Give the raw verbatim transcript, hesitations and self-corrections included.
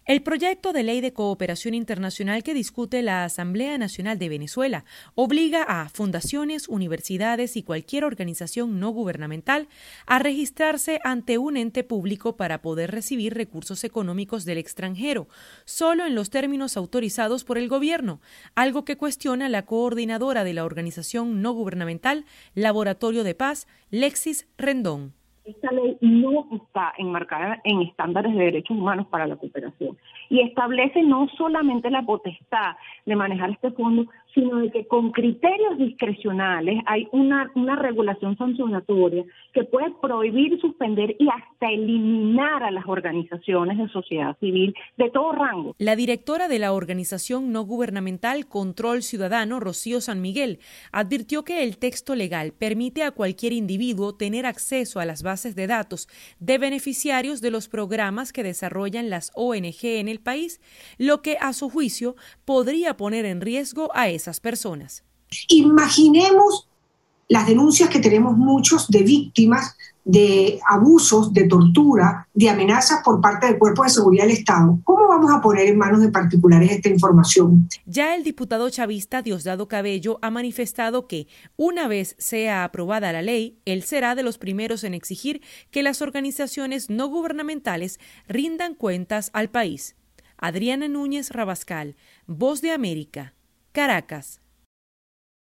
El proyecto de ley de cooperación internacional que discute la Asamblea Nacional de Venezuela obliga a fundaciones, universidades y cualquier organización no gubernamental a registrarse ante un ente público para poder recibir recursos económicos del extranjero, solo en los términos autorizados por el gobierno, algo que cuestiona la coordinadora de la organización no gubernamental Laboratorio de Paz, Lexis Rendón. Esta ley no está enmarcada en estándares de derechos humanos para la cooperación y establece no solamente la potestad de manejar este fondo, sino de que con criterios discrecionales hay una, una regulación sancionatoria que puede prohibir, suspender y hasta eliminar a las organizaciones de sociedad civil de todo rango. La directora de la organización no gubernamental Control Ciudadano, Rocío San Miguel, advirtió que el texto legal permite a cualquier individuo tener acceso a las bases de datos de beneficiarios de los programas que desarrollan las O N G en el país, lo que a su juicio podría poner en riesgo a esas personas. Imaginemos las denuncias que tenemos muchos de víctimas de abusos, de tortura, de amenazas por parte del Cuerpo de Seguridad del Estado. ¿Cómo vamos a poner en manos de particulares esta información? Ya el diputado chavista Diosdado Cabello ha manifestado que, una vez sea aprobada la ley, él será de los primeros en exigir que las organizaciones no gubernamentales rindan cuentas al país. Adriana Núñez Rabascal, Voz de América, Caracas.